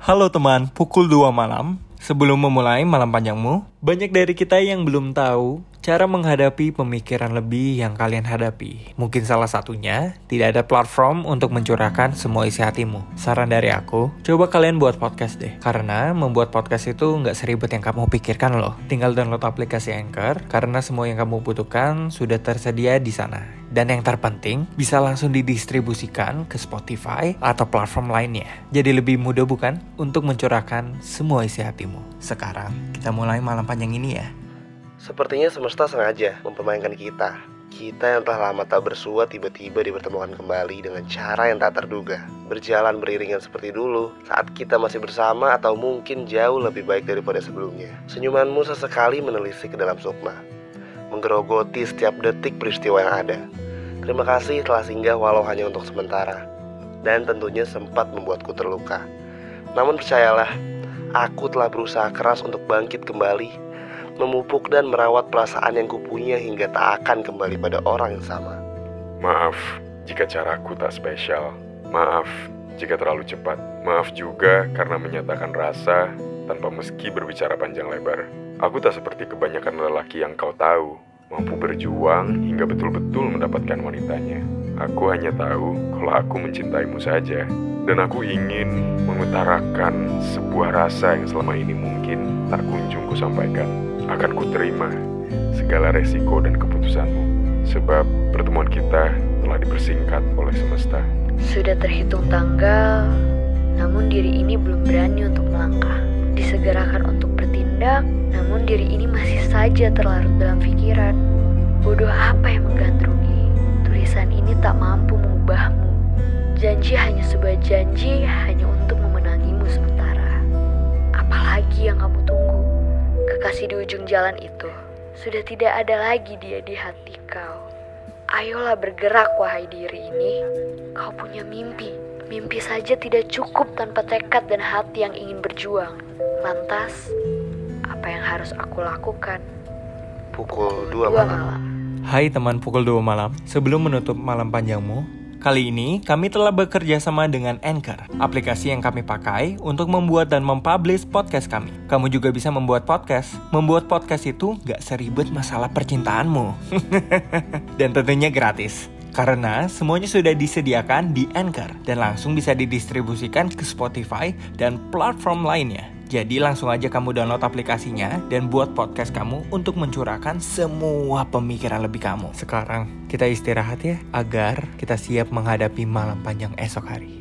Halo teman, pukul 2 malam. Sebelum memulai malam panjangmu, banyak dari kita yang belum tahu cara menghadapi pemikiran lebih yang kalian hadapi. Mungkin salah satunya, tidak ada platform untuk mencurahkan semua isi hatimu. Saran dari aku, coba kalian buat podcast deh. Karena membuat podcast itu nggak seribet yang kamu pikirkan loh. Tinggal download aplikasi Anchor, karena semua yang kamu butuhkan sudah tersedia di sana. Dan yang terpenting, bisa langsung didistribusikan ke Spotify atau platform lainnya. Jadi lebih mudah bukan? Untuk mencurahkan semua isi hatimu. Sekarang, kita mulai malam panjang ini ya. Sepertinya semesta sengaja mempermainkan kita. Kita yang telah lama tak bersua tiba-tiba dipertemukan kembali dengan cara yang tak terduga. Berjalan beriringan seperti dulu saat kita masih bersama atau mungkin jauh lebih baik daripada sebelumnya. Senyumanmu sesekali menelisik ke dalam sukma, menggerogoti setiap detik peristiwa yang ada. Terima kasih telah singgah walau hanya untuk sementara. Dan tentunya sempat membuatku terluka. Namun percayalah, aku telah berusaha keras untuk bangkit kembali, memupuk dan merawat perasaan yang kupunya hingga tak akan kembali pada orang yang sama. Maaf jika caraku tak spesial. Maaf jika terlalu cepat. Maaf juga karena menyatakan rasa tanpa meski berbicara panjang lebar. Aku tak seperti kebanyakan lelaki yang kau tahu, mampu berjuang hingga betul-betul mendapatkan wanitanya. Aku hanya tahu kalau aku mencintaimu saja. Dan aku ingin mengutarakan sebuah rasa yang selama ini mungkin tak kunjung kusampaikan. Akan kuterima segala resiko dan keputusanmu, sebab pertemuan kita telah dipersingkat oleh semesta. Sudah terhitung tanggal, namun diri ini belum berani untuk melangkah. Disegerakan untuk bertindak, namun diri ini masih saja terlarut dalam pikiran. Bodoh apa yang menggandrungi? Tulisan ini tak mampu mengubahmu. Janji hanya sebuah janji, hanya untuk memenangimu sementara. Apalagi yang kamu tunggu? Kekasih di ujung jalan itu sudah tidak ada lagi dia di hati kau. Ayolah bergerak wahai diri ini. Kau punya mimpi. Mimpi saja tidak cukup tanpa tekad dan hati yang ingin berjuang. Lantas, apa yang harus aku lakukan? Pukul 2 malam. Hai teman pukul 2 malam, sebelum menutup malam panjangmu, kali ini kami telah bekerja sama dengan Anchor, aplikasi yang kami pakai untuk membuat dan mempublish podcast kami. Kamu juga bisa membuat podcast. Membuat podcast itu gak seribet masalah percintaanmu. Dan tentunya gratis. Karena semuanya sudah disediakan di Anchor dan langsung bisa didistribusikan ke Spotify dan platform lainnya. Jadi langsung aja kamu download aplikasinya dan buat podcast kamu untuk mencurahkan semua pemikiran lebih kamu. Sekarang kita istirahat ya, agar kita siap menghadapi malam panjang esok hari.